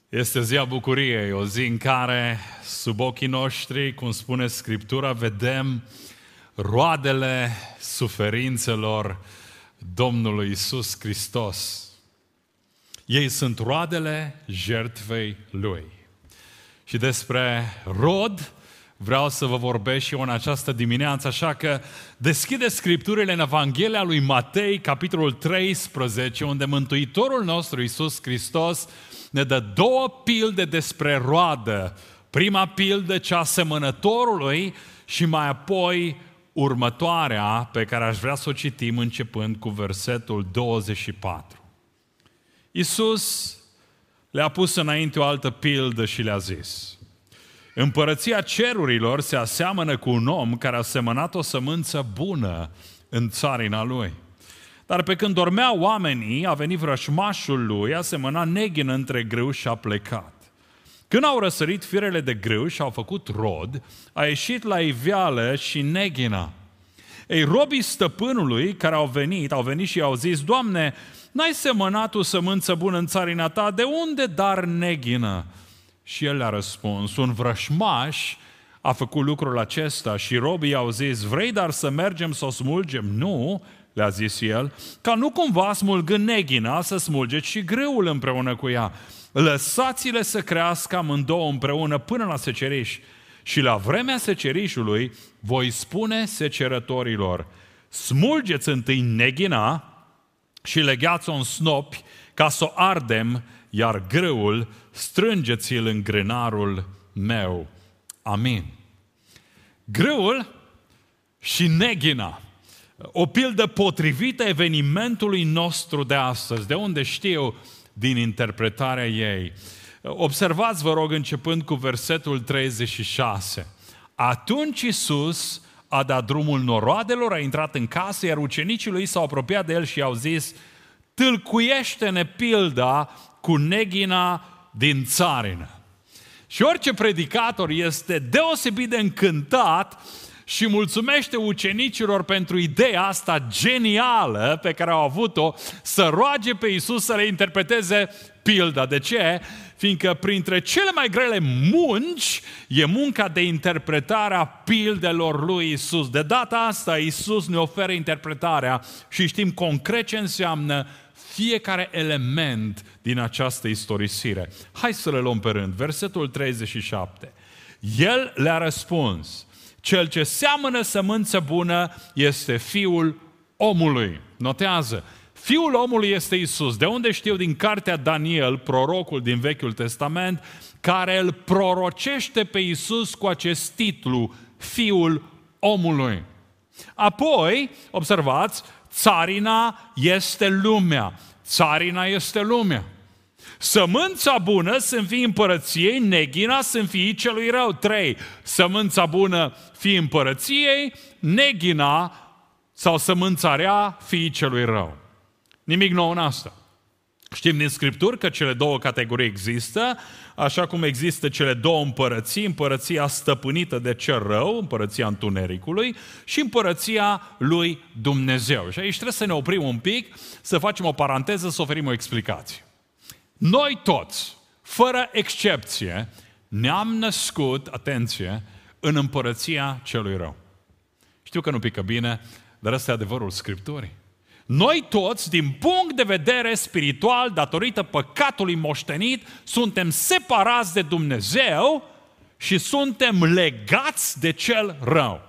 Este ziua bucuriei, o zi în care sub ochii noștri, cum spune Scriptura, vedem roadele suferințelor Domnului Iisus Hristos. Ei sunt roadele jertfei Lui. Și despre rod vreau să vă vorbesc și eu în această dimineață, așa că deschideți Scripturile în Evanghelia lui Matei, capitolul 13, unde Mântuitorul nostru Iisus Hristos ne dă două pilde despre roadă. Prima pildă, cea semănătorului, și mai apoi următoarea pe care aș vrea să o citim începând cu versetul 24. Iisus le-a pus înainte o altă pildă și le-a zis: Împărăția cerurilor se aseamănă cu un om care a semănat o sămânță bună în țarina lui. Dar pe când dormeau oamenii, a venit vrășmașul lui, a semănat neghină între grâu și a plecat. Când au răsărit firele de grâu și au făcut rod, a ieșit la iveală și neghina. Ei, robii stăpânului care au venit și i-au zis: Doamne, n-ai semănat o sămânță bună în țarina ta, de unde dar neghină? Și el le-a răspuns: un vrășmaș a făcut lucrul acesta. Și robii i-au zis: vrei dar să mergem să o smulgem? Nu, le-a zis el, ca nu cumva smulgând neghina să smulgeți și grâul împreună cu ea. Lăsați-le să crească amândouă împreună până la seceriș. Și la vremea secerișului voi spune secerătorilor: smulgeți întâi neghina și legați-o în snopi ca să o ardem, iar grâul strângeți-l în grânarul meu. Amin. Grâul și neghina. O pildă potrivită evenimentului nostru de astăzi. De unde știu? Din interpretarea ei. Observați, vă rog, începând cu versetul 36. Atunci Iisus a dat drumul noroadelor, a intrat în casă, iar ucenicii lui s-au apropiat de el și i-au zis: tâlcuiește-ne pilda cu neghina din țarină. Și orice predicator este deosebit de încântat și mulțumește ucenicilor pentru ideea asta genială pe care au avut-o, să roage pe Iisus să le interpreteze pilda. De ce? Fiindcă printre cele mai grele munci e munca de interpretare a pildelor lui Iisus. De data asta Iisus ne oferă interpretarea și știm concret ce înseamnă fiecare element din această istorisire. Hai să le luăm pe rând. Versetul 37. El le-a răspuns: cel ce seamănă sămânță bună este Fiul omului. Notează, Fiul omului este Iisus. De unde știu? Din cartea Daniel, prorocul din Vechiul Testament, care îl prorocește pe Iisus cu acest titlu, Fiul omului. Apoi, observați, țarina este lumea. Țarina este lumea. Sămânța bună sunt fiii împărăției, neghina sunt fiii celui rău. 3. Sămânța bună fiii împărăției, neghina sau sămânța rea fiii celui rău. Nimic nou în asta. Știm din Scripturi că cele două categorii există, așa cum există cele două împărății, împărăția stăpânită de cel rău, împărăția întunericului, și împărăția lui Dumnezeu. Și aici trebuie să ne oprim un pic, să facem o paranteză, să oferim o explicație. Noi toți, fără excepție, ne-am născut, atenție, în împărăția celui rău. Știu că nu pică bine, dar ăsta e adevărul Scripturii. Noi toți, din punct de vedere spiritual, datorită păcatului moștenit, suntem separați de Dumnezeu și suntem legați de cel rău.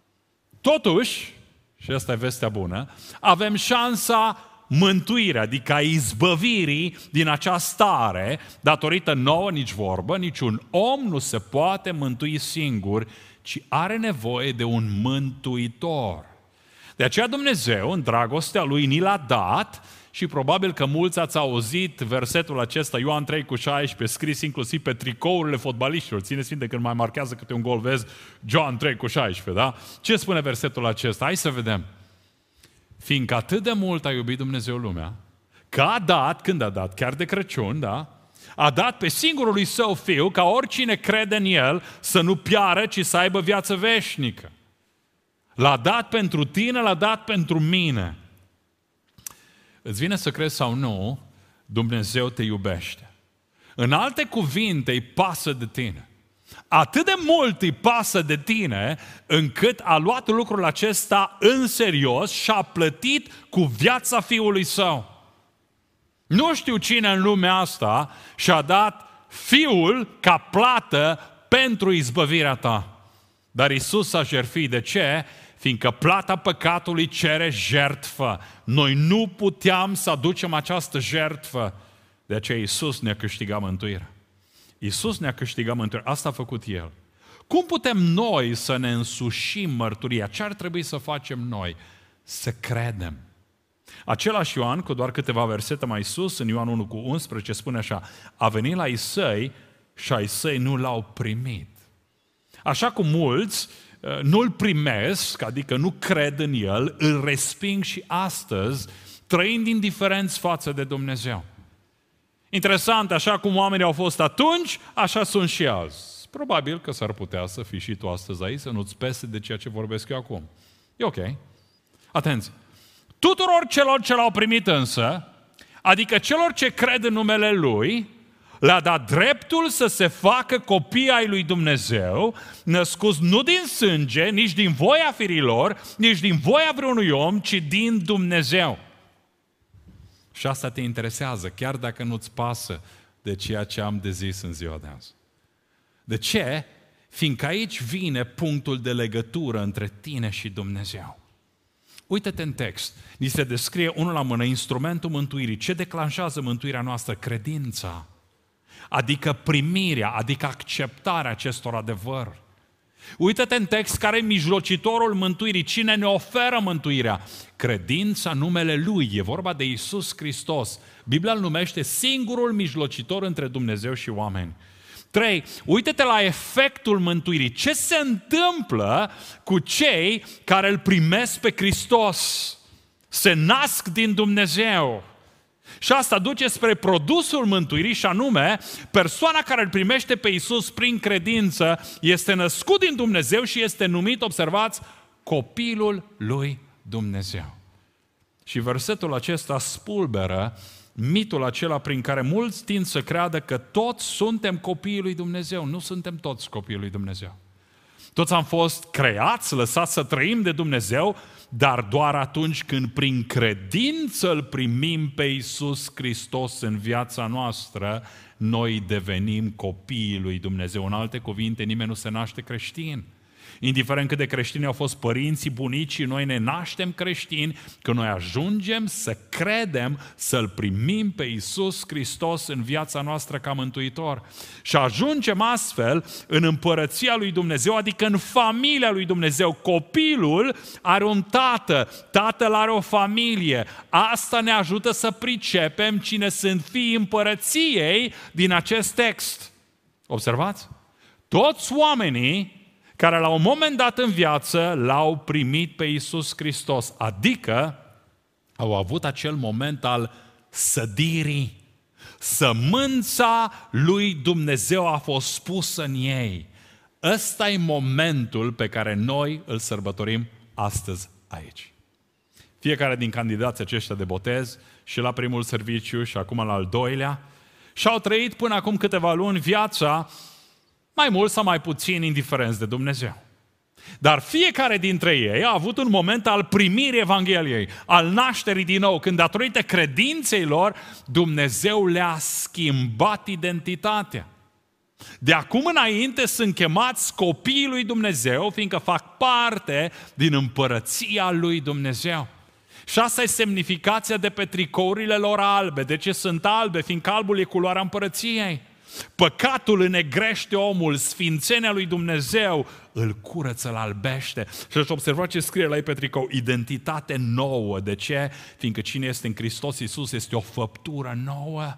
Totuși, și asta e vestea bună, avem șansa mântuirea, adică a izbăvirii din această stare, datorită nouă, nici vorbă, niciun om nu se poate mântui singur, ci are nevoie de un mântuitor. De aceea Dumnezeu, în dragostea Lui, ni l-a dat și probabil că mulți ați auzit versetul acesta, Ioan 3,16, scris inclusiv pe tricourile fotbaliștilor. Țineți minte când mai marchează câte un gol, vezi Ioan 3,16, da? Ce spune versetul acesta? Hai să vedem. Fiindcă atât de mult a iubit Dumnezeu lumea, că a dat, când a dat? Chiar de Crăciun, da? A dat pe singurul lui Său Fiu, ca oricine crede în El să nu piară, ci să aibă viață veșnică. L-a dat pentru tine, l-a dat pentru mine. Îți vine să crezi sau nu, Dumnezeu te iubește. În alte cuvinte, îi pasă de tine. Atât de mult îi pasă de tine, încât a luat lucrul acesta în serios și a plătit cu viața Fiului Său. Nu știu cine în lumea asta și-a dat Fiul ca plată pentru izbăvirea ta. Dar Iisus s-a jertfit. De ce? Fiindcă plata păcatului cere jertfă. Noi nu puteam să aducem această jertfă. De aceea Iisus ne-a câștigat mântuirea. Iisus ne-a câștigat mântuirea. Asta a făcut El. Cum putem noi să ne însușim mărturia? Ce ar trebui să facem noi? Să credem. Același Ioan, cu doar câteva versete mai sus, în Ioan 1:11, spune așa: a venit la ai săi și ai săi nu l-au primit. Așa cum mulți nu-l primesc, adică nu cred în El, îl resping și astăzi, trăind indiferenți față de Dumnezeu. Interesant, așa cum oamenii au fost atunci, așa sunt și azi. Probabil că s-ar putea să fii și tu astăzi aici, să nu-ți pese de ceea ce vorbesc eu acum. E ok. Atenție! Tuturor celor ce l-au primit însă, adică celor ce cred în numele Lui, le-a dat dreptul să se facă copii ai lui Dumnezeu, născuți nu din sânge, nici din voia firilor, nici din voia vreunui om, ci din Dumnezeu. Și asta te interesează, chiar dacă nu-ți pasă de ceea ce am de zis în ziua de azi. De ce? Fiindcă aici vine punctul de legătură între tine și Dumnezeu. Uită-te în text, ni se descrie unul la mână instrumentul mântuirii. Ce declanșează mântuirea noastră? Credința. Adică primirea, adică acceptarea acestor adevăr. Uită-te în text care e mijlocitorul mântuirii. Cine ne oferă mântuirea? Credința în numele Lui. E vorba de Iisus Hristos. Biblia îl numește singurul mijlocitor între Dumnezeu și oameni. 3. Uită-te la efectul mântuirii. Ce se întâmplă cu cei care îl primesc pe Hristos? Se nasc din Dumnezeu. Și asta duce spre produsul mântuirii și anume, persoana care îl primește pe Iisus prin credință este născut din Dumnezeu și este numit, observați, copilul lui Dumnezeu. Și versetul acesta spulberă mitul acela prin care mulți tind să creadă că toți suntem copiii lui Dumnezeu. Nu suntem toți copiii lui Dumnezeu. Toți am fost creați, lăsați să trăim de Dumnezeu, dar doar atunci când prin credință îl primim pe Iisus Hristos în viața noastră, noi devenim copiii lui Dumnezeu. În alte cuvinte, nimeni nu se naște creștin. Indiferent cât de creștini au fost părinții, bunicii, noi ne naștem creștini, că noi ajungem să credem, să-L primim pe Iisus Hristos în viața noastră ca mântuitor. Și ajungem astfel în împărăția lui Dumnezeu, adică în familia lui Dumnezeu. Copilul are un tată, tatăl are o familie. Asta ne ajută să pricepem cine sunt fiii împărăției din acest text. Observați? Toți oamenii care la un moment dat în viață l-au primit pe Iisus Hristos, adică au avut acel moment al sădirii. Sămânța lui Dumnezeu a fost pusă în ei. Ăsta e momentul pe care noi îl sărbătorim astăzi aici. Fiecare din candidații aceștia de botez, și la primul serviciu și acum la al doilea, și-au trăit până acum câteva luni viața mai mult sau mai puțin indiferenți de Dumnezeu. Dar fiecare dintre ei a avut un moment al primirii Evangheliei, al nașterii din nou, când datorită credinței lor, Dumnezeu le-a schimbat identitatea. De acum înainte sunt chemați copiii lui Dumnezeu, fiindcă fac parte din împărăția lui Dumnezeu. Și asta e semnificația de pe tricourile lor albe. De ce sunt albe? Fiindcă albul e culoarea împărăției. Păcatul înnegrește omul, sfințenia lui Dumnezeu îl curăță, îl albește. Și ați observat ce scrie la ei pe tricou? Identitate nouă. De ce? Fiindcă cine este în Hristos Iisus este o făptură nouă.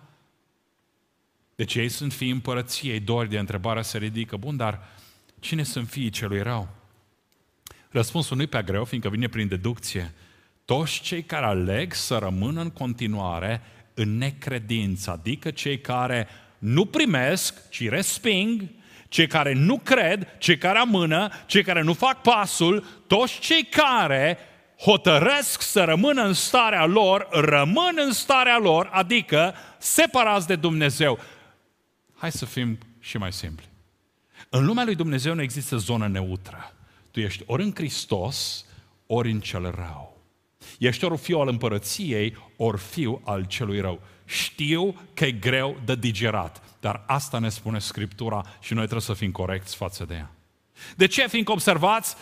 Deci ei sunt fiii împărăției. Dori de întrebarea se ridică. Bun, dar cine sunt fiii celui rău? Răspunsul nu e prea greu, fiindcă vine prin deducție. Toți cei care aleg să rămână în continuare în necredință, adică cei care nu primesc, ci resping, cei care nu cred, cei care amână, cei care nu fac pasul, toți cei care hotărăsc să rămână în starea lor, rămân în starea lor, adică separați de Dumnezeu. Hai să fim și mai simpli. În lumea lui Dumnezeu nu există zonă neutră. Tu ești ori în Hristos, ori în cel rău. Ești ori fiu al împărăției, ori fiu al celui rău. Știu că e greu de digerat, dar asta ne spune Scriptura și noi trebuie să fim corecți față de ea. De ce? Fiindcă observați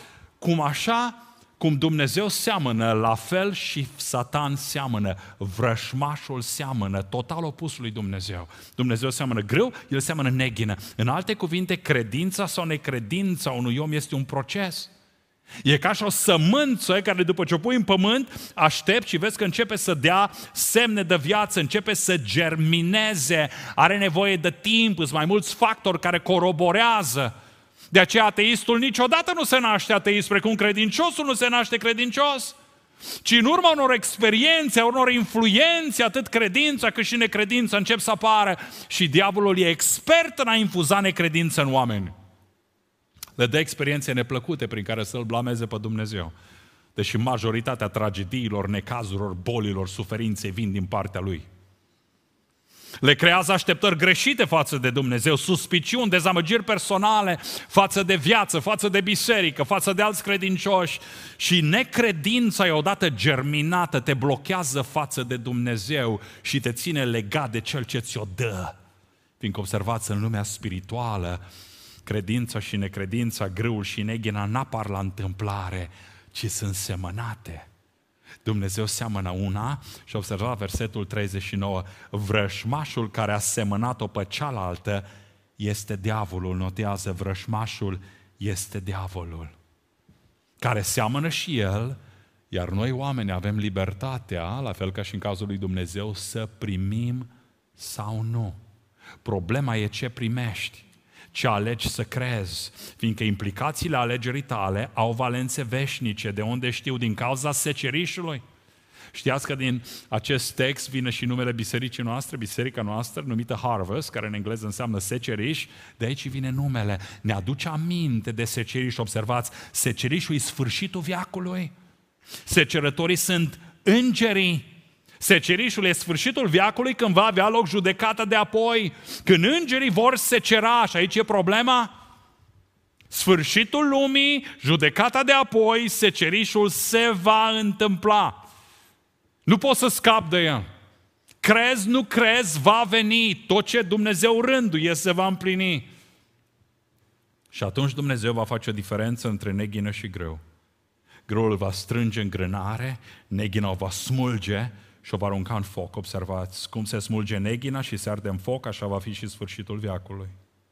cum Dumnezeu seamănă, la fel și Satan seamănă, vrășmașul seamănă, total opusul lui Dumnezeu. Dumnezeu seamănă grâu, el seamănă neghină. În alte cuvinte, credința sau necredința unui om este un proces. E ca și o sămânță care după ce o pui în pământ, aștepți și vezi că începe să dea semne de viață, începe să germineze, are nevoie de timp, sunt mai mulți factori care coroborează. De aceea ateistul niciodată nu se naște ateist, precum credinciosul nu se naște credincios, ci în urma unor experiențe, unor influențe, atât credința cât și necredința încep să apară și diavolul e expert în a infuza necredință în oameni. Le dă experiențe neplăcute prin care să-L blameze pe Dumnezeu. Deși majoritatea tragediilor, necazurilor, bolilor, suferinței vin din partea Lui. Le creează așteptări greșite față de Dumnezeu, suspiciuni, dezamăgiri personale față de viață, față de biserică, față de alți credincioși. Și necredința e odată germinată, te blochează față de Dumnezeu și te ține legat de Cel ce ți-o dă. Fiindcă observați, în lumea spirituală, credința și necredința, grâul și neghina n-apar la întâmplare, ci sunt semănate. Dumnezeu seamănă una și observa versetul 39, vrășmașul care a semănat-o pe cealaltă este diavolul, notează, vrășmașul este diavolul, care seamănă și el, iar noi oameni avem libertatea, la fel ca și în cazul lui Dumnezeu, să primim sau nu. Problema e ce primești, ce alegi să crezi, fiindcă implicațiile alegerii tale au valențe veșnice, de unde știu, din cauza secerișului. Știați că din acest text vine și numele bisericii noastre, biserica noastră, numită Harvest, care în engleză înseamnă seceriș, de aici vine numele. Ne aduce aminte de seceriș, observați, secerișul e sfârșitul veacului. Secerătorii sunt îngerii. Secerișul e sfârșitul veacului când va avea loc judecata de apoi. Când îngerii vor secera, și aici e problema, sfârșitul lumii, judecata de apoi, secerișul se va întâmpla. Nu poți să scapi de el. Crezi, nu crezi, va veni. Tot ce Dumnezeu rânduie se va împlini. Și atunci Dumnezeu va face o diferență între neghină și grâu. Grâul va strânge în grânare, neghina o va smulge și o va arunca în foc. Observați cum se smulge neghina și se arde în foc, așa va fi și sfârșitul veacului.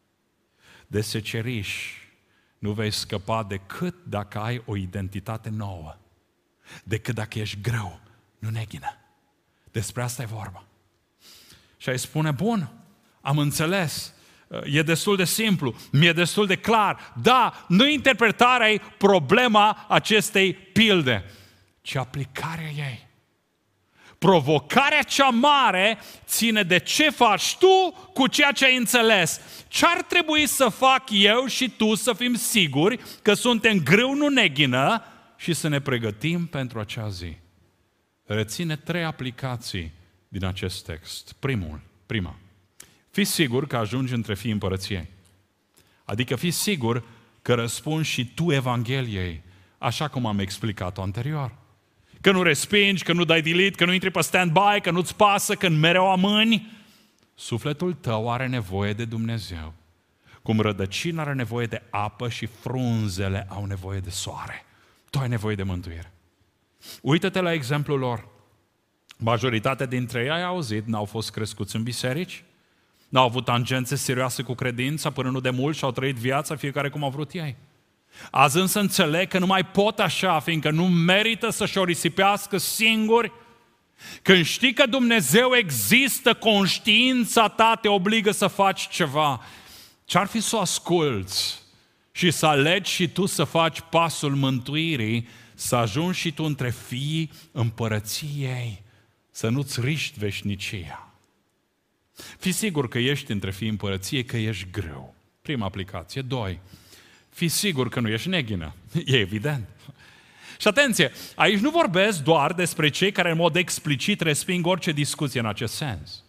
De seceriș nu vei scăpa decât dacă ai o identitate nouă, decât dacă ești grâu, nu neghină. Despre asta e vorba. Și ai spune, bun, am înțeles, e destul de simplu, mi-e destul de clar. Da, nu interpretarea e problema acestei pilde, ci aplicarea ei. Provocarea cea mare ține de ce faci tu cu ceea ce ai înțeles. Ce ar trebui să fac eu și tu să fim siguri că suntem grâu, nu neghină și să ne pregătim pentru acea zi? Reține 3 aplicații din acest text. Prima, fii sigur că ajungi între fii împărăției. Adică fii sigur că răspunzi și tu Evangheliei, așa cum am explicat-o anterior. Că nu respingi, că nu dai delete, că nu intri pe stand-by, că nu-ți pasă, că mereu amâni. Sufletul tău are nevoie de Dumnezeu. Cum rădăcina are nevoie de apă și frunzele au nevoie de soare. Tu ai nevoie de mântuire. Uită-te la exemplul lor. Majoritatea dintre ei, ai auzit, n-au fost crescuți în biserici, n-au avut tangențe serioase cu credința, până nu de mult și-au trăit viața fiecare cum au vrut ei. Azi însă înțeleg că nu mai pot așa, fiindcă nu merită să-și o risipească singuri. Când știi că Dumnezeu există, conștiința ta te obligă să faci ceva. Ce-ar fi să o asculți și să alegi și tu să faci pasul mântuirii, să ajungi și tu între fiii împărăției, să nu-ți riști veșnicia. Fii sigur că ești între fiii împărăției, că ești greu. Prima aplicație. 2. Fii sigur că nu ești neghină. E evident. Și atenție, aici nu vorbesc doar despre cei care în mod explicit resping orice discuție în acest sens.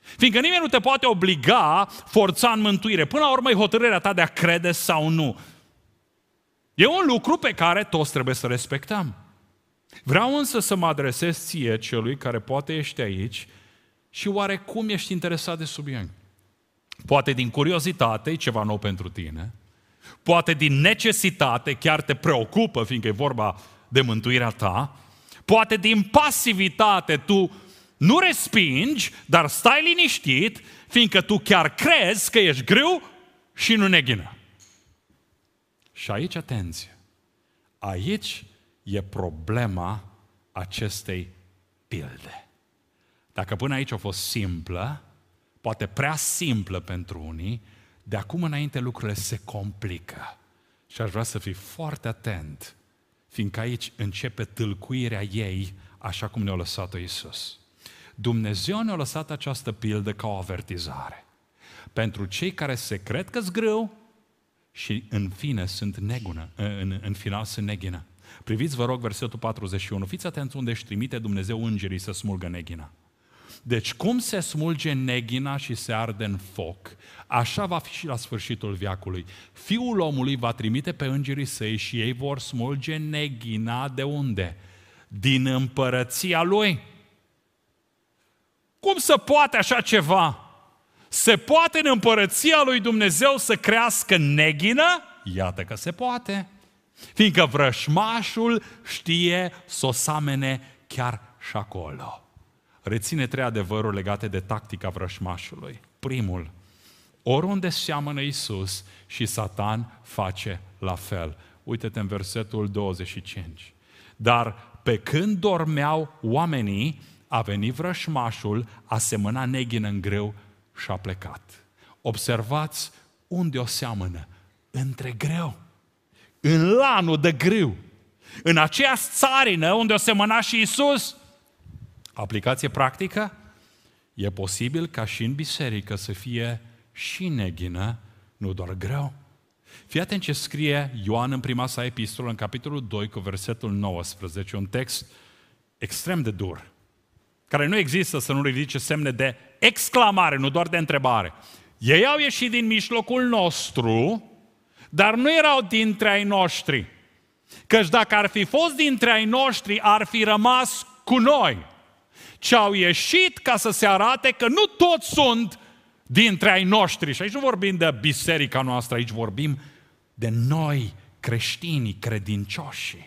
Fiindcă nimeni nu te poate obliga, forța în mântuire. Până la urmă e hotărârea ta de a crede sau nu. E un lucru pe care toți trebuie să respectăm. Vreau însă să mă adresez ție, celui care poate ești aici și oarecum ești interesat de subiect. Poate din curiozitate, e ceva nou pentru tine. Poate din necesitate, chiar te preocupă, fiindcă e vorba de mântuirea ta. Poate din pasivitate, tu nu respingi, dar stai liniștit, fiindcă tu chiar crezi că ești greu și nu neghină. Și aici, atenție, aici e problema acestei pilde. Dacă până aici a fost simplă, poate prea simplă pentru unii, de acum înainte lucrurile se complică. Și aș vrea să fii foarte atent, fiindcă aici începe tâlcuirea ei, așa cum ne-a lăsat-o Iisus. Dumnezeu ne-a lăsat această pildă ca o avertizare. Pentru cei care se cred că-s greu și în final sunt neghină. Priviți, vă rog, versetul 41. Fiți atenți unde își trimite Dumnezeu îngerii să smulgă neghina. Deci cum se smulge neghina și se arde în foc, așa va fi și la sfârșitul veacului. Fiul omului va trimite pe îngerii săi și ei vor smulge neghina de unde? Din împărăția lui. Cum se poate așa ceva? Se poate în împărăția lui Dumnezeu să crească neghină? Iată că se poate. Fiindcă vrășmașul știe să o samene chiar și acolo. Reține 3 adevăruri legate de tactica vrășmașului. Primul, oriunde seamănă Iisus și Satan face la fel. Uite-te în versetul 25. Dar pe când dormeau oamenii, a venit vrășmașul, a semănat neghină în greu și a plecat. Observați unde o seamănă. Între greu. În lanul de grâu. În aceeași țarină unde o semăna și Iisus. Aplicație practică? E posibil ca și în biserică să fie și neghină, nu doar greu. Fii atent ce scrie Ioan în prima sa epistolă, în capitolul 2, cu versetul 19, un text extrem de dur, care nu există să nu ridice semne de exclamare, nu doar de întrebare. Ei au ieșit din mijlocul nostru, dar nu erau dintre ai noștri. Căci dacă ar fi fost dintre ai noștri, ar fi rămas cu noi. Ce au ieșit ca să se arate că nu toți sunt dintre ai noștri. Și aici nu vorbim de biserica noastră, aici vorbim de noi, creștinii, credincioși.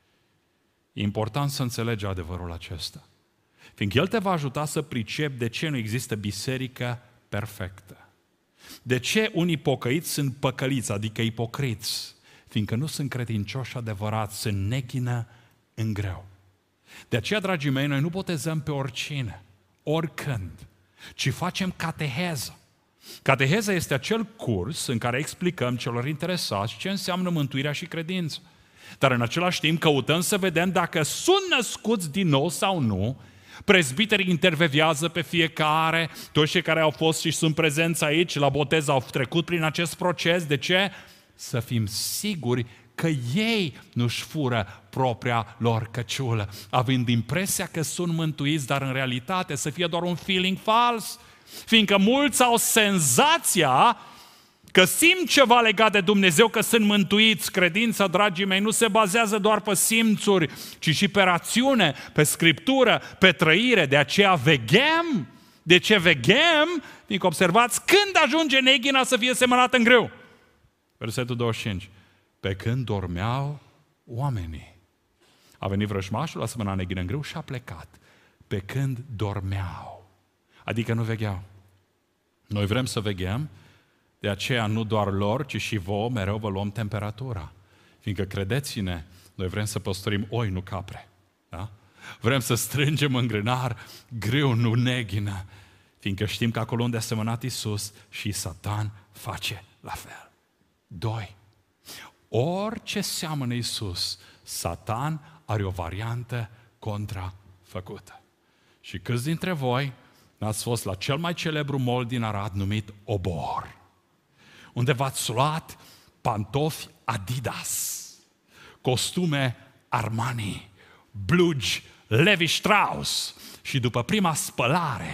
E important să înțelegi adevărul acesta. Fiindcă el te va ajuta să pricepi de ce nu există biserică perfectă. De ce unii pocăiți sunt păcăliți, adică ipocriți? Fiindcă nu sunt credincioși adevărați, sunt neghină în greu. De aceea, dragii mei, noi nu botezăm pe oricine, oricând, ci facem cateheză. Cateheza este acel curs în care explicăm celor interesați ce înseamnă mântuirea și credința. Dar în același timp căutăm să vedem dacă sunt născuți din nou sau nu. Prezbiterii intervevează pe fiecare, toți cei care au fost și sunt prezenți aici la botez au trecut prin acest proces. De ce? Să fim siguri că ei nu-și fură propria lor căciulă, având impresia că sunt mântuiți, dar în realitate să fie doar un feeling fals. Fiindcă mulți au senzația că simt ceva legat de Dumnezeu, că sunt mântuiți. Credința, dragii mei, nu se bazează doar pe simțuri, ci și pe rațiune, pe scriptură, pe trăire. De aceea veghem. De ce veghem? Fiindcă observați, când ajunge neghina să fie semănată în greu? Versetul 25. Pe când dormeau oamenii. A venit vrăjmașul, a semănat neghină în greu și a plecat. Pe când dormeau. Adică nu vegheau. Noi vrem să veghem, de aceea nu doar lor, ci și vouă mereu vă luăm temperatura. Fiindcă credeți-ne, noi vrem să păstorim oi, nu capre. Da? Vrem să strângem în grânar greu, nu neghină. Fiindcă știm că acolo unde a semănat Iisus și Satan face la fel. 2. Orice seamănă Iisus, Satan are o variantă contrafăcută. Și câți dintre voi n-ați fost la cel mai celebru mall din Arad numit Obor, unde v-ați luat pantofi Adidas, costume Armani, blugi Levi Strauss și după prima spălare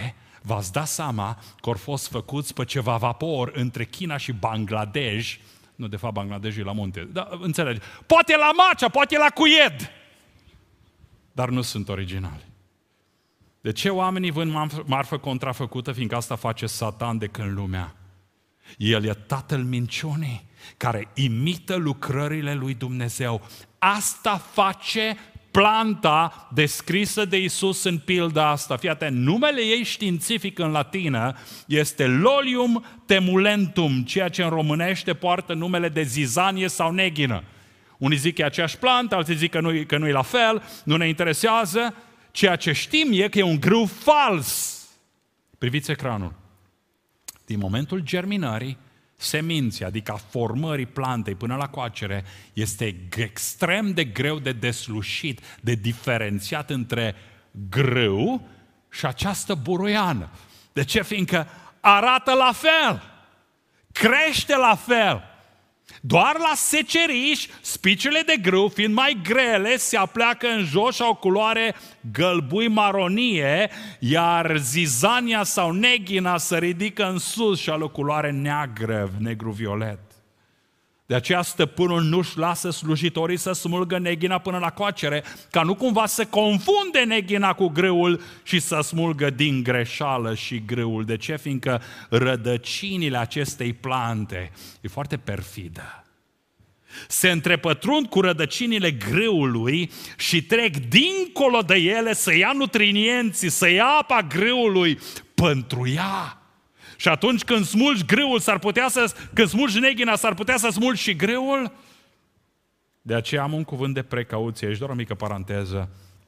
V-ați dat seama că au fost făcuți pe ceva vapor între China și Bangladesh. Nu, de fapt, Bangladesh e la munte. Da, înțelegi. Poate la Macea, poate la Cuied. Dar nu sunt originali. De ce oamenii vând marfă contrafăcută? Fiindcă asta face Satan de când lumea. El e tatăl minciunii care imită lucrările lui Dumnezeu. Asta face planta descrisă de Iisus în pilda asta. Fii atent, numele ei științific în latină este Lolium temulentum, ceea ce în românește poartă numele de zizanie sau neghină. Unii zic că e aceeași plantă, alții zic că nu e la fel, nu ne interesează. Ceea ce știm e că e un grâu fals. Priviți ecranul. Din momentul germinării, seminții, adică a formării plantei până la coacere, este extrem de greu de deslușit, de diferențiat între grâu și această buruiană. De ce? Fiindcă arată la fel, crește la fel. Doar la seceriș, spicele de grâu, fiind mai grele, se apleacă în jos și au o culoare gălbui-maronie, iar zizania sau neghina se ridică în sus și are o culoare neagră, negru-violet. De aceea stăpânul nu-și lasă slujitorii să smulgă neghina până la coacere, ca nu cumva să confunde neghina cu grâul și să smulgă din greșeală și grâul. De ce? Fiindcă rădăcinile acestei plante e foarte perfidă. Se întrepătrund cu rădăcinile grâului și trec dincolo de ele să ia nutrienții, să ia apa grâului pentru ea. Și atunci când smulgi grâul, când smulgi neghina, s-ar putea să smulgi și grâul. De aceea am un cuvânt de precauție, aici doar o mică paranteză.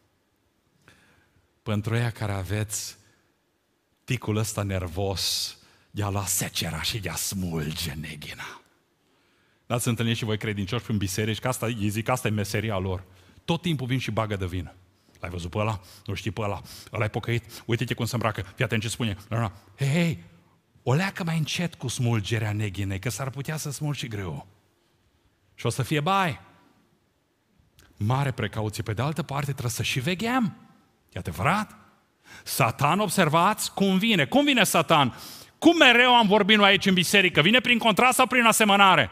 Pentru ea care aveți ticul ăsta nervos de a lua secera și de a smulge neghina. N-ați întâlnit și voi credincioși prin biserici, că asta, ei zic că asta e meseria lor. Tot timpul vin și bagă de vină. L-ai văzut pe ăla? Nu știi pe ăla? Ăla-i pocăit? Uite-te cum se îmbracă. Fii atent ce spune. Hei, o leacă mai încet cu smulgerea neghinei, că s-ar putea să smulgi și greu. Și o să fie bai. Mare precauție. Pe de altă parte trebuie să și veghem. E adevărat? Satan, observați, cum vine. Cum vine Satan? Cum mereu am vorbit noi aici în biserică? Vine prin contrast sau prin asemănare?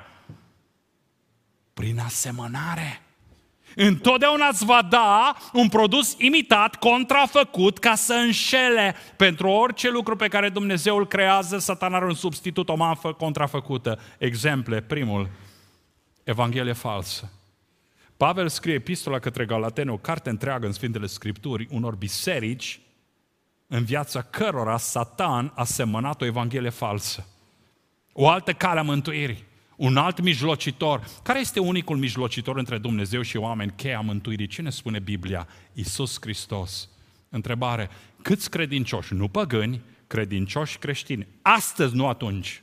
Prin asemănare. Întotdeauna îți va da un produs imitat, contrafăcut, ca să înșele. Pentru orice lucru pe care Dumnezeu îl creează, Satan are un substitut, o marfă contrafăcută. Exemple, primul, Evanghelie falsă. Pavel scrie epistola către Galateni, o carte întreagă în Sfintele Scripturi, unor biserici, în viața cărora Satan a semănat o Evanghelie falsă. O altă cale a mântuirii. Un alt mijlocitor. Care este unicul mijlocitor între Dumnezeu și oameni? Cheia mântuirii. Ce ne spune Biblia? Iisus Hristos. Întrebare. Câți credincioși, nu păgâni, credincioși creștini, astăzi, nu atunci,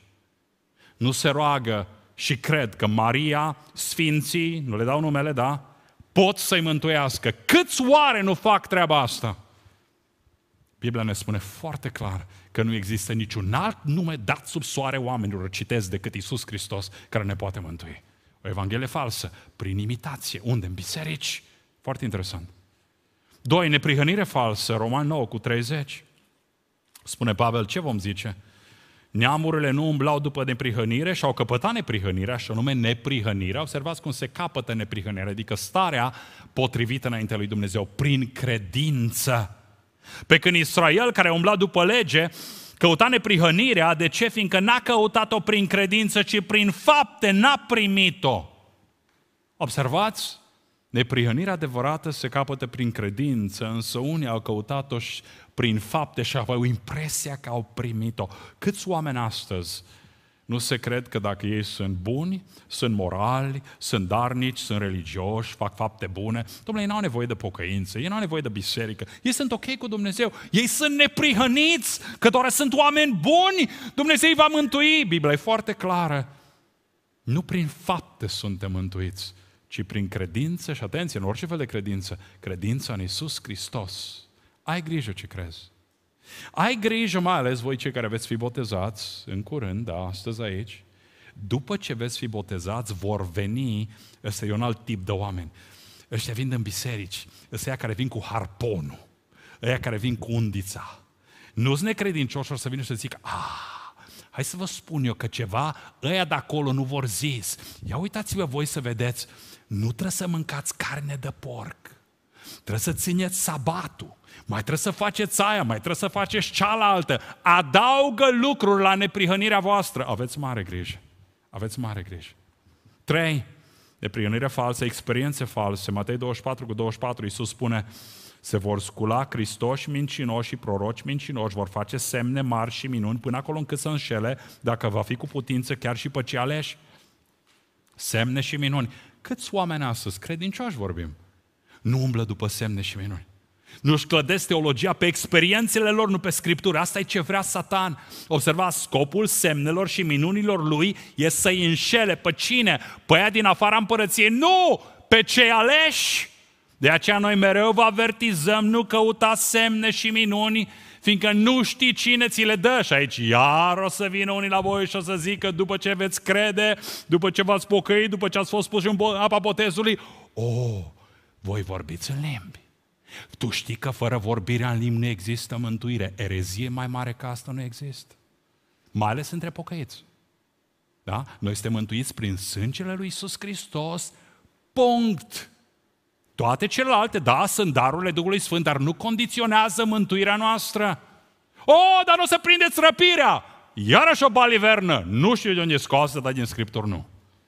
nu se roagă și cred că Maria, Sfinții, nu le dau numele, da? Pot să-i mântuiască. Câți oare nu fac treaba asta? Biblia ne spune foarte clar că nu există niciun alt nume dat sub soare oamenilor, citesc, decât Iisus Hristos, care ne poate mântui. O Evanghelie falsă, prin imitație. Unde? În biserici. Foarte interesant. 2. Neprihănire falsă, Romani 9:30. Spune Pavel, ce vom zice? Neamurile nu umblau după neprihănire și au căpătat neprihănirea, și anume neprihănirea. Observați cum se capătă neprihănirea, adică starea potrivită înaintea lui Dumnezeu, prin credință. Pe când Israel, care umbla după lege, căuta neprihănirea. De ce? Fiindcă n-a căutat-o prin credință, ci prin fapte, n-a primit-o. Observați? Neprihănirea adevărată se capătă prin credință, însă unii au căutat-o și prin fapte și au impresia că au primit-o. Câți oameni astăzi nu se cred că dacă ei sunt buni, sunt morali, sunt darnici, sunt religioși, fac fapte bune, dom'le, ei n-au nevoie de pocăință, ei n-au nevoie de biserică, ei sunt ok cu Dumnezeu, ei sunt neprihăniți, că doar sunt oameni buni, Dumnezeu îi va mântui. Biblia e foarte clară. Nu prin fapte suntem mântuiți, ci prin credință, și atenție, în orice fel de credință, credința în Iisus Hristos. Ai grijă ce crezi. Ai grijă, mai ales voi cei care veți fi botezați în curând, da, astăzi aici. După ce veți fi botezați, vor veni, ăsta e un alt tip de oameni. Ăștia vin în biserici, ăștia care vin cu harponul, ăia care vin cu undița. Nu-s necredincioși, o să vină și să zică, hai să vă spun eu că ceva ăia de acolo nu vor zis. Ia uitați-vă voi să vedeți, nu trebuie să mâncați carne de porc. Trebuie să țineți sabatul. Mai trebuie să faceți aia, mai trebuie să faceți cealaltă. Adaugă lucruri la neprihănirea voastră. Aveți mare grijă. Aveți mare grijă. 3. Neprihănirea falsă, experiențe false. Matei 24:24, Iisus spune, se vor scula Hristoși mincinoși și proroci mincinoși, vor face semne mari și minuni până acolo încât să înșele, dacă va fi cu putință, chiar și pe cei aleși. Semne și minuni. Câți oameni astăzi, credincioși vorbim, nu umblă după semne și minuni? Nu-și clădesc teologia pe experiențele lor, nu pe Scriptură. Asta e ce vrea Satan. Observați, scopul semnelor și minunilor lui e să-i înșele. Pe cine? Pe aia din afara împărăției? Nu! Pe cei aleși! De aceea noi mereu vă avertizăm, nu căutați semne și minuni, fiindcă nu știi cine ți le dă. Și aici iar o să vină unii la voi și o să zică, după ce veți crede, după ce v-ați pocăit, după ce ați fost puși în apa botezului, voi vorbiți în limbi. Tu știi că fără vorbirea în limbi nu există mântuire. Erezie mai mare ca asta nu există. Mai ales între pocăiți. Da? Noi suntem mântuiți prin sângele lui Iisus Hristos. Punct. Toate celelalte, da, sunt darurile Duhului Sfânt, dar nu condiționează mântuirea noastră. Dar nu o să prindeți răpirea! Iarăși o balivernă. Nu știu de unde e scoasă, dar din Scripturi nu.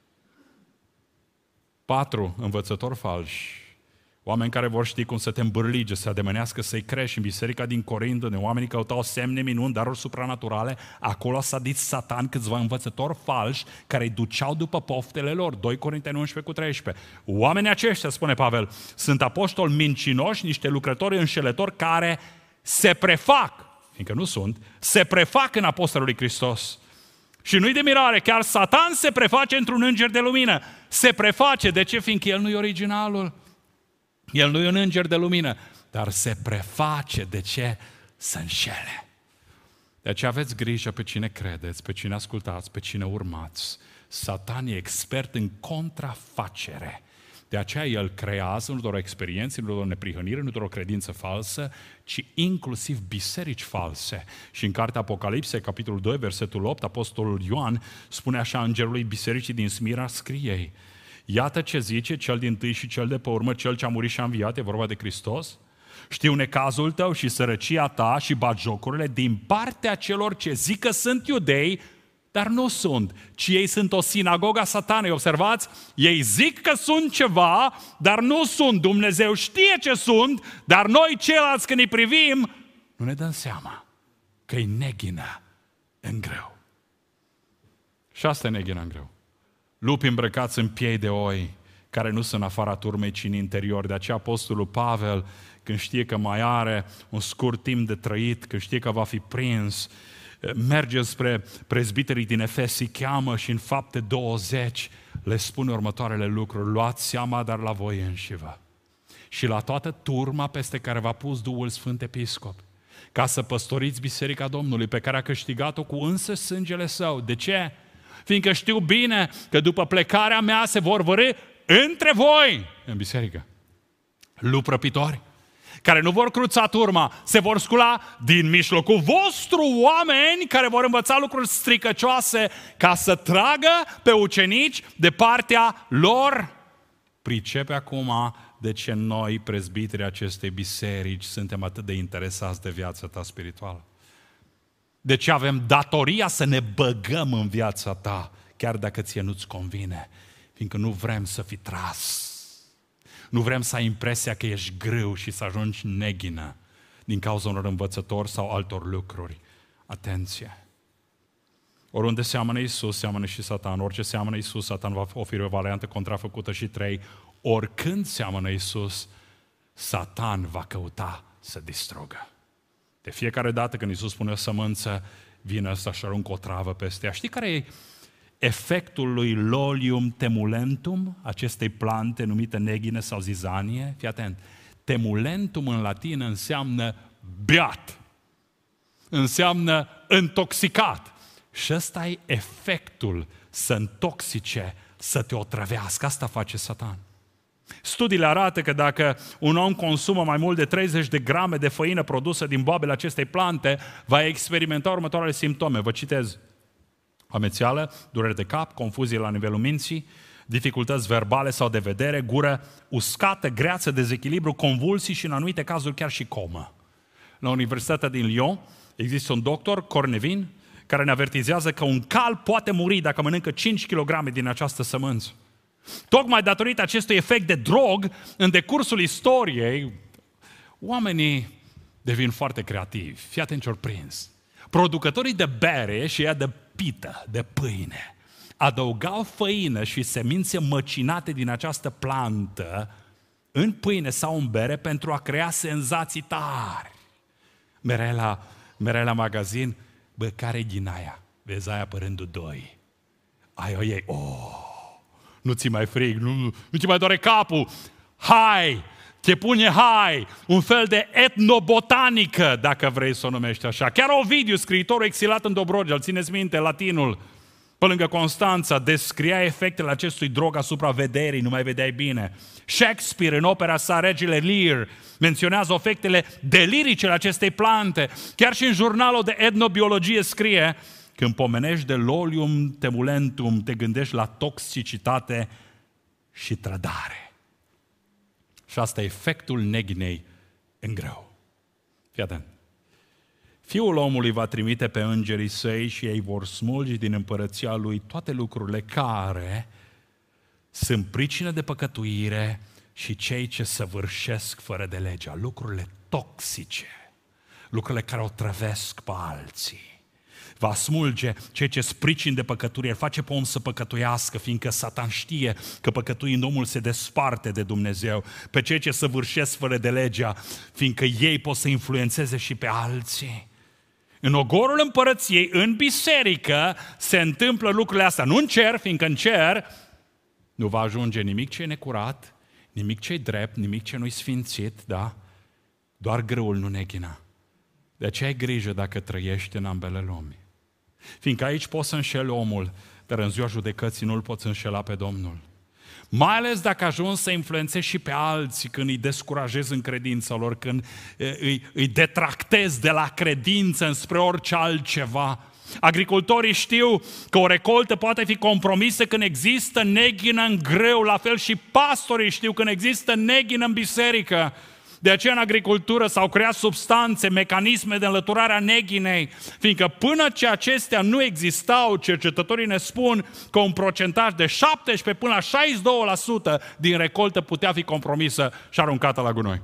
4. Învățători falși. Oameni care vor ști cum să te îmbârlige, să ademenească, să-i crești. În biserica din Corint, unde oamenii căutau semne, minuni, daruri supranaturale, acolo s-a dit Satan câțiva învățători falși care îi duceau după poftele lor. 2 Corinteni 11:13. Oamenii aceștia, spune Pavel, sunt apostoli mincinoși, niște lucrători înșelători care se prefac, fiindcă nu sunt, se prefac în apostolul lui Hristos. Și nu-i de mirare, chiar Satan se preface într-un înger de lumină. Se preface, de ce? Fiindcă el nu e originalul. El nu e un înger de lumină, dar se preface. De ce? Să înșele. De aceea aveți grijă pe cine credeți, pe cine ascultați, pe cine urmați. Satan e expert în contrafacere. De aceea el creează nu doar o experiență, nu doar o neprihănire, nu doar o credință falsă, ci inclusiv biserici false. Și în cartea Apocalipsei, capitolul 2, versetul 8, apostolul Ioan spune așa îngerului bisericii din Smira, scrie: iată ce zice cel dintâi și cel de pe urmă, cel ce a murit și a înviat, e vorba de Hristos. Știu necazul tău și sărăcia ta și batjocurile din partea celor ce zic că sunt iudei, dar nu sunt, ci ei sunt o sinagogă a Satanei. Observați? Ei zic că sunt ceva, dar nu sunt. Dumnezeu știe ce sunt, dar noi ceilalți când îi privim, nu ne dăm seama că e neghină în greu. Și asta e neghină în greu. Lupi îmbrăcați în piei de oi, care nu sunt în afara turmei, ci în interior. De aceea apostolul Pavel, când știe că mai are un scurt timp de trăit, când știe că va fi prins, merge spre prezbiterii din Efes, îi cheamă și în Fapte 20 le spune următoarele lucruri: luați seama, dar la voi înșivă și la toată turma peste care v-a pus Duhul Sfânt Episcop, ca să păstoriți biserica Domnului, pe care a câștigat-o cu însăși sângele său. De ce? Fiindcă știu bine că după plecarea mea se vor vărî între voi, în biserică, lupi răpitori, care nu vor cruța turma, se vor scula din mijlocul vostru oameni care vor învăța lucruri stricăcioase ca să tragă pe ucenici de partea lor. Pricepe acum de ce noi, prezbiterii acestei biserici, suntem atât de interesați de viața ta spirituală. De ce avem datoria să ne băgăm în viața ta, chiar dacă ție nu-ți convine, fiindcă nu vrem să fii tras. Nu vrem să ai impresia că ești greu și să ajungi neghină din cauza unor învățători sau altor lucruri. Atenție! Oriunde seamănă Iisus, seamănă și Satan. Orice seamănă Iisus, Satan va oferi o variantă contrafăcută. Și 3. Oricând seamănă Iisus, Satan va căuta să distrugă. De fiecare dată când Iisus spune o sămânță, vine ăsta și aruncă o travă peste ea. Știi care e efectul lui Lolium temulentum, acestei plante numite neghine sau zizanie? Fii atent. Temulentum în latină înseamnă beat. Înseamnă intoxicat. Și ăsta e efectul, să intoxice, să te otrăvească. Asta face Satan. Studiile arată că dacă un om consumă mai mult de 30 de grame de făină produsă din boabele acestei plante, va experimenta următoarele simptome. Vă citez. Amețeală, durere de cap, confuzie la nivelul minții, dificultăți verbale sau de vedere, gură uscată, greață, dezechilibru, convulsii și în anumite cazuri chiar și comă. La Universitatea din Lyon există un doctor, Cornevin, care ne avertizează că un cal poate muri dacă mănâncă 5 kg din această sămânță. Tocmai datorită acestui efect de drog, în decursul istoriei, oamenii devin foarte creativi. Fii atent ce-or prins. Producătorii de bere și ea de pită, de pâine, adăugau făină și semințe măcinate din această plantă în pâine sau în bere pentru a crea senzații tari. Mereai la magazin, bă, care-i din aia? Vezi aia pe rândul 2. Ai o iei, nu ți mai frig, nu ți mai doare capul. Hai, te pune hai, un fel de etnobotanică, dacă vrei să o numești așa. Chiar Ovidiu, scriitorul exilat în Dobrogea, îl țineți minte, latinul, pe lângă Constanța, descria efectele acestui drog asupra vederii, nu mai vedeai bine. Shakespeare, în opera sa Regile Lear, menționează efectele delirice ale acestei plante. Chiar și în jurnalul de etnobiologie scrie: când pomenești de Lolium temulentum, te gândești la toxicitate și trădare. Și asta e efectul neghinei în grâu. Fii atent. Fiul omului va trimite pe îngerii săi și ei vor smulge din împărăția lui toate lucrurile care sunt pricină de păcătuire și cei ce săvârșesc fără de legea, lucrurile toxice, lucrurile care o trăvesc pe alții. Va smulge cei ce spricin de păcăturire, face pe om să păcătuiască, fiindcă Satan știe că păcătuind omul se desparte de Dumnezeu, pe cei ce săvârșesc fără de legea, fiindcă ei pot să influențeze și pe alții. În ogorul împărăției, în biserică, se întâmplă lucrurile astea. Nu în cer, fiindcă în cer nu va ajunge nimic ce e necurat, nimic ce e drept, nimic ce nu-i sfințit, da? Doar grâul, nu neghina. De aceea ai grijă dacă trăiești în ambele lumi. Fiindcă aici poți să înșeli omul, dar în ziua judecății nu-l poți înșela pe Domnul. Mai ales dacă ajungi să influențezi și pe alții când îi descurajezi în credința lor, când îi detractezi de la credință înspre orice altceva. Agricultorii știu că o recoltă poate fi compromisă când există neghină în grâu, la fel și pastorii știu când există neghină în biserică. De aceea în agricultură s-au creat substanțe, mecanisme de înlăturare a neghinei, fiindcă până ce acestea nu existau, cercetătorii ne spun că un procentaj de 17 până la 62% din recoltă putea fi compromisă și aruncată la gunoi.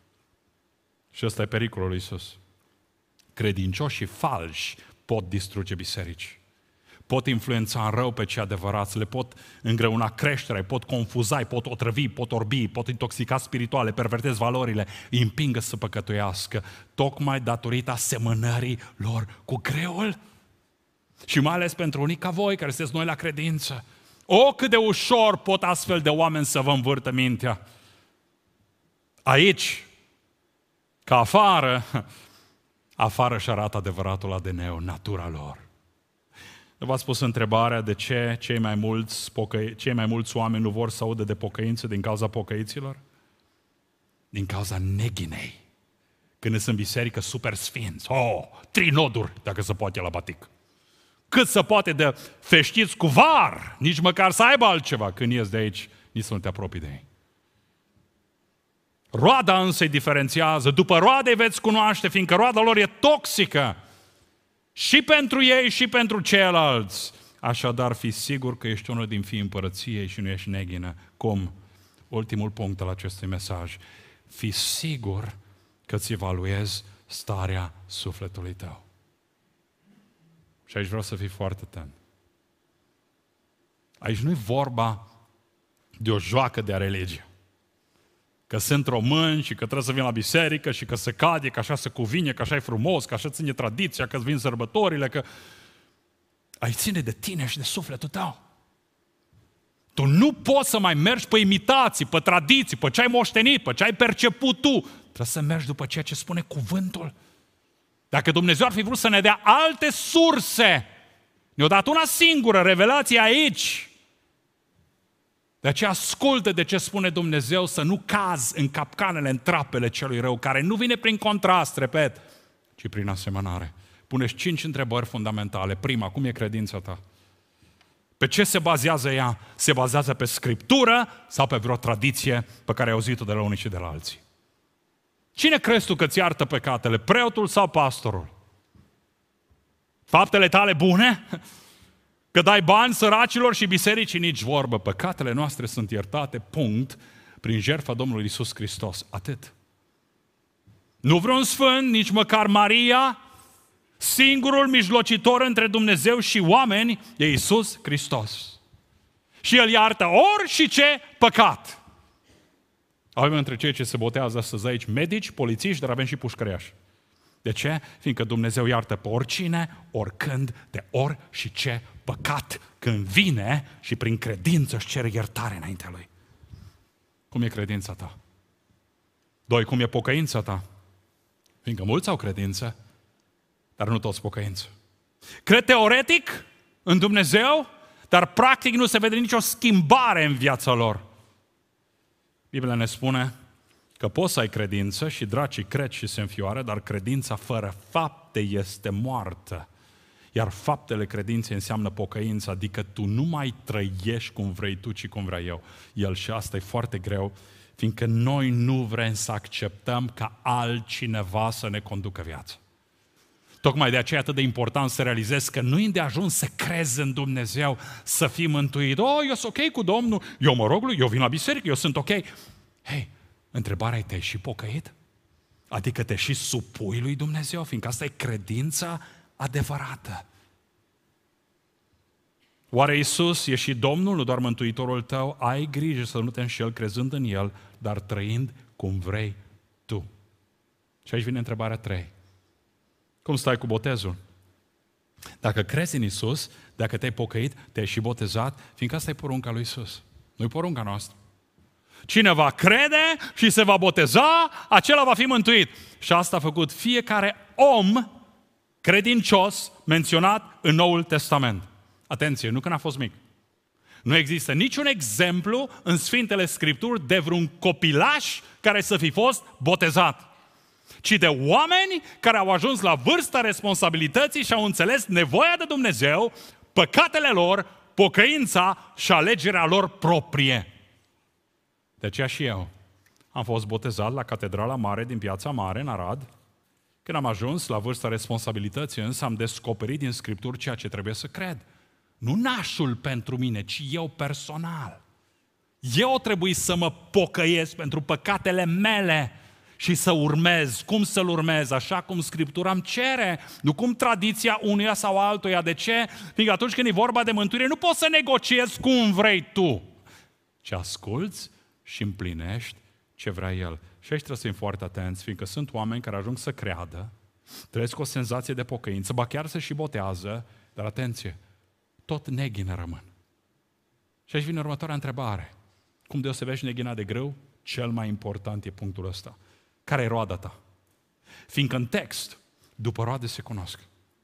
Și ăsta e pericolul lui Iisus. Credincioșii falși pot distruge biserici. Pot influența în rău pe cei adevărați, le pot îngreuna creșterea, pot confuza, pot otrăvi, pot orbi, pot intoxica spirituale, pervertez valorile, îi împingă să păcătuiască, tocmai datorită asemănării lor cu greul. Și mai ales pentru unii ca voi, care sunteți noi la credință. Cât de ușor pot astfel de oameni să vă învârtă mintea. Aici, ca afară și arată adevăratul ADN-ul, natura lor. V-ați pus întrebarea de ce cei mai mulți oameni nu vor să audă de pocăință din cauza pocăiților? Din cauza neghinei. Când sunt în biserică super sfinți. Trinoduri, dacă se poate la batic. Cât se poate de feștiți cu var, nici măcar să aibă altceva. Când ies de aici, nici să nu te apropii de ei. Roada însă îi diferențiază. După roade veți cunoaște, fiindcă roada lor e toxică. Și pentru ei și pentru ceilalți. Așadar, fii sigur că ești unul din fiii împărăției și nu ești neghină. Cum? Ultimul punct al acestui mesaj. Fii sigur că îți evaluezi starea sufletului tău. Și aici vreau să fii foarte atent. Aici nu e vorba de o joacă de-a religie. Că sunt români și că trebuie să vin la biserică și că se cade, că așa se cuvine, că așa e frumos, că așa ține tradiția, că îți vin sărbătorile, că ai ține de tine și de sufletul tău. Tu nu poți să mai mergi pe imitații, pe tradiții, pe ce ai moștenit, pe ce ai perceput tu. Trebuie să mergi după ceea ce spune cuvântul. Dacă Dumnezeu ar fi vrut să ne dea alte surse, ne-a dat una singură, revelație aici. De aceea ascultă de ce spune Dumnezeu, să nu cazi în capcanele, în trapele celui rău, care nu vine prin contrast, repet, ci prin asemănare. Puneți 5 întrebări fundamentale. Prima, cum e credința ta? Pe ce se bazează ea? Se bazează pe Scriptură sau pe vreo tradiție pe care ai auzit-o de la unii și de la alții? Cine crezi tu că ți iartă păcatele? Preotul sau pastorul? Faptele tale bune? Că dai bani săracilor și bisericii? Nici vorbă. Păcatele noastre sunt iertate, punct, prin jertfa Domnului Iisus Hristos. Atât. Nu vreun sfânt, nici măcar Maria, singurul mijlocitor între Dumnezeu și oameni e Iisus Hristos. Și El iartă orice păcat. Avem între cei ce se botează astăzi aici medici, polițiști, dar avem și pușcăriași. De ce? Fiindcă Dumnezeu iartă pe oricine, oricând, de orice păcat, când vine și prin credință își cere iertare înaintea Lui. Cum e credința ta? 2. Cum e pocăința ta? Fiindcă mulți au credință, dar nu toți pocăință. Cred teoretic în Dumnezeu, dar practic nu se vede nicio schimbare în viața lor. Biblia ne spune că poți să ai credință și dracii cred și se înfioară, dar credința fără fapte este moartă. Iar faptele credinței înseamnă pocăință, adică tu nu mai trăiești cum vrei tu, ci cum vreau eu. El și asta e foarte greu, fiindcă noi nu vrem să acceptăm ca altcineva să ne conducă viața. Tocmai de aceea e atât de important să realizezi că nu e de ajuns să crezi în Dumnezeu, să fii mântuit. Eu sunt ok cu Domnul, eu mă rog lui, eu vin la biserică, eu sunt ok. Hei, întrebarea e, te-ai și pocăit? Adică te și supui lui Dumnezeu, fiindcă asta e credința adevărată. Oare Iisus e și Domnul, nu doar Mântuitorul tău? Ai grijă să nu te înșeli crezând în El, dar trăind cum vrei tu. Și aici vine întrebarea 3. Cum stai cu botezul? Dacă crezi în Iisus, dacă te-ai pocăit, te-ai și botezat, fiindcă asta e porunca lui Iisus. Nu-i porunca noastră. Cine va crede și se va boteza, acela va fi mântuit. Și asta a făcut fiecare om credincios menționat în Noul Testament. Atenție, nu când a fost mic. Nu există niciun exemplu în Sfintele Scripturi de vreun copilaș care să fi fost botezat, ci de oameni care au ajuns la vârsta responsabilității și au înțeles nevoia de Dumnezeu, păcatele lor, pocăința și alegerea lor proprie. De aceea și eu am fost botezat la Catedrala Mare din Piața Mare, în Arad. Când am ajuns la vârsta responsabilității, însă am descoperit din Scripturi ceea ce trebuie să cred. Nu nașul pentru mine, ci eu personal. Eu trebuie să mă pocăiesc pentru păcatele mele și să urmez. Cum să-L urmez? Așa cum Scriptura îmi cere, nu cum tradiția unuia sau altuia. De ce? Fiindcă atunci când e vorba de mântuire, nu poți să negociezi cum vrei tu, ci asculți și împlinești ce vrea El. Și aici trebuie să fim foarte atenți, fiindcă sunt oameni care ajung să creadă, trăiesc o senzație de pocăință, ba chiar să și botează, dar atenție, tot neghină rămân. Și aici vine următoarea întrebare. Cum deosebești neghina de grâu? Cel mai important e punctul ăsta. Care e roada ta? Fiindcă în text, după roade se cunosc.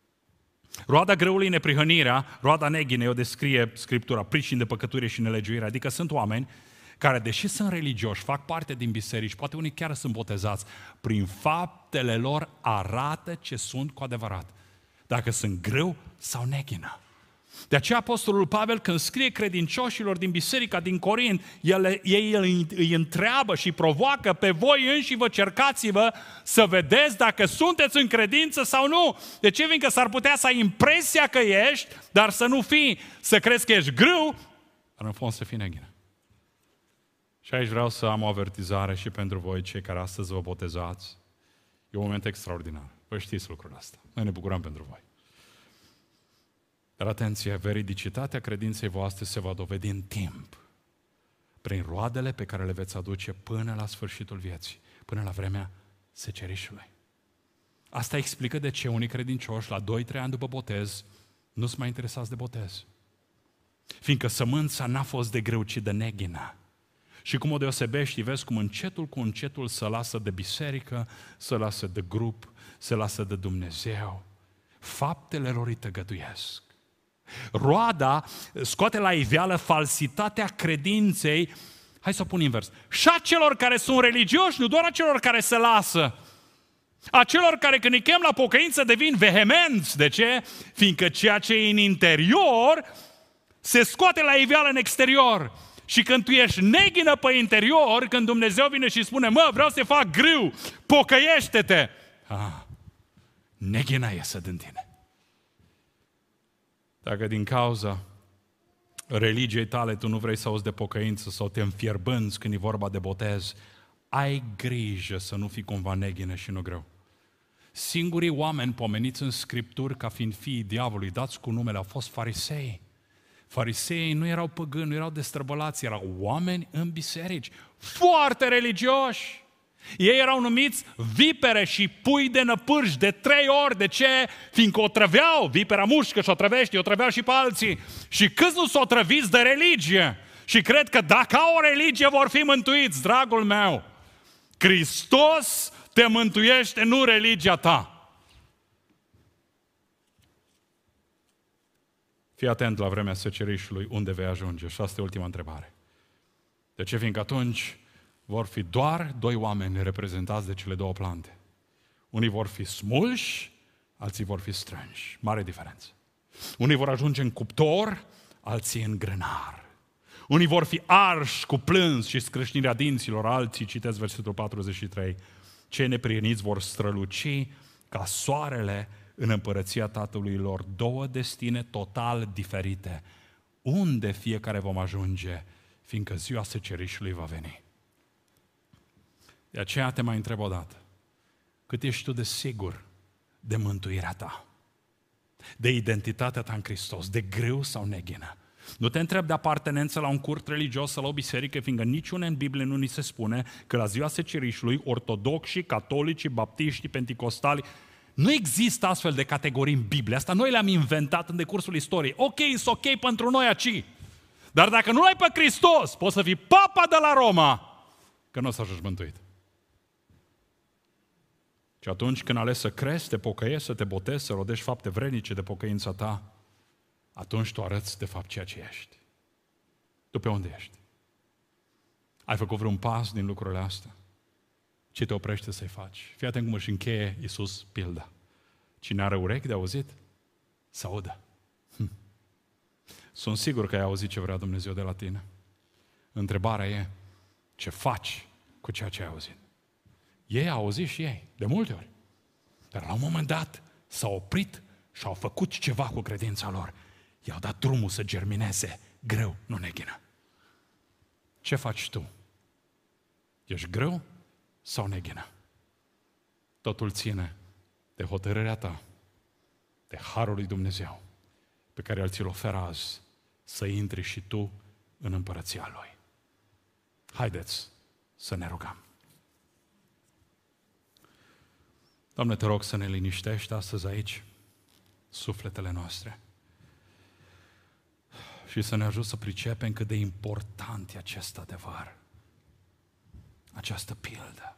Roada grâului e neprihănirea, roada neghinei o descrie Scriptura, pricini de păcătuire și nelegiuire, adică sunt oameni care, deși sunt religioși, fac parte din biserici, poate unii chiar sunt botezați, prin faptele lor arată ce sunt cu adevărat. Dacă sunt grâu sau neghină. De aceea Apostolul Pavel, când scrie credincioșilor din biserica din Corint, ei îi întreabă și provoacă pe voi înși vă cercați-vă să vedeți dacă sunteți în credință sau nu. De ce? Fiindcă s-ar putea să ai impresia că ești, dar să nu fii, să crezi că ești grâu, dar în fond să fii neghină. Și aici vreau să am o avertizare și pentru voi, cei care astăzi vă botezați. E un moment extraordinar. Vă știți lucrul ăsta. Noi ne bucurăm pentru voi. Dar atenție, veridicitatea credinței voastre se va dovedi în timp, prin roadele pe care le veți aduce până la sfârșitul vieții, până la vremea secerișului. Asta explică de ce unii credincioși, la 2-3 ani după botez, nu sunt mai interesați de botez. Fiindcă sămânța n-a fost de grâu, ci de neghină. Și cum o deosebești, vezi cum încetul cu încetul se lasă de biserică, se lasă de grup, se lasă de Dumnezeu. Faptele lor îi tăgăduiesc. roada scoate la iveală falsitatea credinței, hai să o pun invers, și a celor care sunt religioși, nu doar a celor care se lasă, a celor care când îi chem la pocăință devin vehemenți. De ce? Fiindcă ceea ce e în interior se scoate la iveală în exterior. Și când tu ești neghină pe interior, când Dumnezeu vine și spune, mă, vreau să fac grâu, pocăiește-te. Neghina iese din tine. Dacă din cauza religiei tale tu nu vrei să auzi de pocăință sau te înfierbânți când e vorba de botez, ai grijă să nu fii cumva neghină și nu greu. Singurii oameni pomeniți în Scripturi ca fiind fiii diavolului, dați cu numele, au fost farisei. Fariseii nu erau păgâni, nu erau destrăbălați, erau oameni în biserici, foarte religioși. Ei erau numiți vipere și pui de năpârși de 3 ori. De ce? Fiindcă o trăveau, vipera mușcă și o trăvește, o trăveau și pe alții. Și câți nu s-o trăviți de religie? Și cred că dacă au o religie vor fi mântuiți, dragul meu. Hristos te mântuiește, nu religia ta. Fii atent la vremea secerișului, unde vei ajunge. Și asta e ultima întrebare. De ce? Fiindcă atunci vor fi doar 2 oameni reprezentați de cele 2 plante. Unii vor fi smulși, alții vor fi strânși. Mare diferență. Unii vor ajunge în cuptor, alții în grânar. Unii vor fi arși cu plâns și scrâșnirea dinților, alții, citesc versetul 43, cei neprieniți vor străluci ca soarele în împărăția Tatălui lor. 2 destine total diferite. Unde fiecare vom ajunge, fiindcă ziua secerișului va veni. De aceea te mai întreb o dată. Cât ești tu de sigur de mântuirea ta? De identitatea ta în Hristos? De greu sau neghină? Nu te întreb de apartenență la un curt religios sau la o biserică, fiindcă niciuna în Biblie nu ni se spune că la ziua secerișului ortodoxi, catolici, baptiști, penticostali, nu există astfel de categorii în Biblie. Asta noi le-am inventat în decursul istoriei. Ok, e ok pentru noi aici. Dar dacă nu l-ai pe Hristos, poți să fii papa de la Roma, că nu o să ajungi mântuit. Și atunci când alegi să crezi, te pocăiești, să te botezi, să rodești fapte vrednice de pocăința ta, atunci tu arăți de fapt ceea ce ești. Tu pe unde ești? Ai făcut vreun pas din lucrurile astea? Ce te oprește să-i faci? Fii atent cum își încheie Iisus pilda. Cine are urechi de auzit, să audă. Sunt sigur că ai auzit ce vrea Dumnezeu de la tine. Întrebarea e, ce faci cu ceea ce ai auzit? Ei au auzit și ei, de multe ori. Dar la un moment dat s-au oprit și au făcut ceva cu credința lor. I-au dat drumul să germineze greu, nu neghină. Ce faci tu? Ești greu sau neghină? Totul ține de hotărârea ta, de harul lui Dumnezeu, pe care El ți-l oferă azi, să intri și tu în împărăția Lui. Haideți să ne rugăm. Doamne, te rog să ne liniștești astăzi aici sufletele noastre și să ne ajut să pricepem cât de important e acest adevăr, această pildă.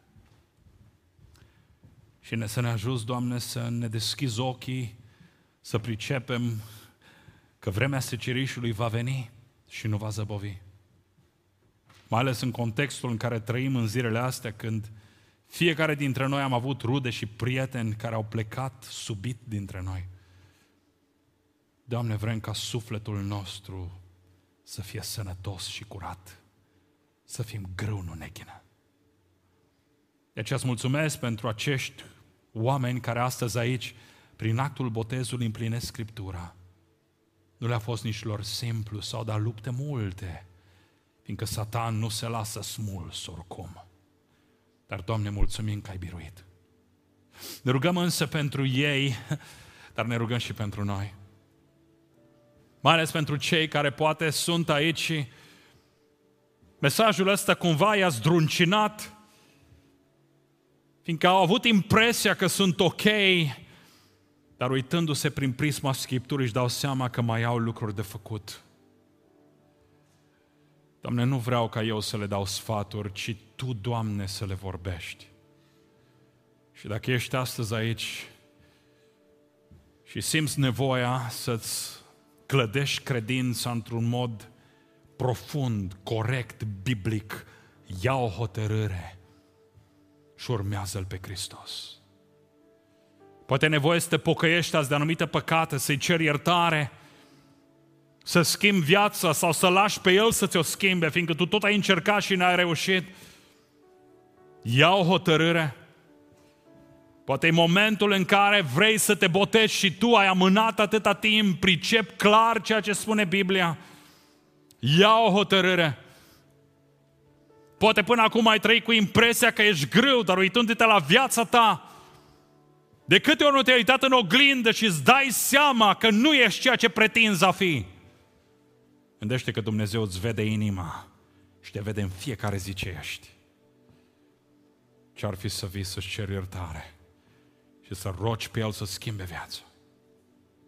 Și să ne ajuți, Doamne, să ne deschizi ochii, să pricepem că vremea secerișului va veni și nu va zăbovi. Mai ales în contextul în care trăim în zilele astea, când fiecare dintre noi am avut rude și prieteni care au plecat subit dintre noi. Doamne, vrem ca sufletul nostru să fie sănătos și curat, să fim grâu, nu neghină. De aceea îți mulțumesc pentru acești oameni care astăzi aici, prin actul botezului, împlinesc Scriptura. Nu le-a fost nici lor simplu, s-au dat lupte multe, fiindcă Satan nu se lasă smuls oricum. Dar, Doamne, mulțumim că ai biruit. Ne rugăm însă pentru ei, dar ne rugăm și pentru noi. Mai ales pentru cei care poate sunt aici și mesajul ăsta cumva i-a zdruncinat, fiindcă au avut impresia că sunt ok, dar uitându-se prin prisma Scripturii își dau seama că mai au lucruri de făcut. Doamne, nu vreau ca eu să le dau sfaturi, ci Tu, Doamne, să le vorbești. Și dacă ești astăzi aici și simți nevoia să-ți clădești credința într-un mod profund, corect, biblic, ia o hotărâre și urmează-L pe Hristos. Poate e nevoie să te pocăiești azi de anumite păcate, să-i ceri iertare, să schimbi viața sau să lași pe El să ți-o schimbe, fiindcă tu tot ai încercat și n-ai reușit. Ia o hotărâre. Poate e momentul în care vrei să te botezi și tu ai amânat atâta timp, pricep clar ceea ce spune Biblia. Ia o hotărâre. Poate până acum ai trăit cu impresia că ești greu, dar uitându-te la viața ta, de câte ori nu te-ai uitat în oglindă și îți dai seama că nu ești ceea ce pretinzi a fi. Gândește că Dumnezeu îți vede inima și te vede în fiecare zi ce ești. Ce-ar fi să vii să-și ceri iertare și să rogi pe El să schimbe viața.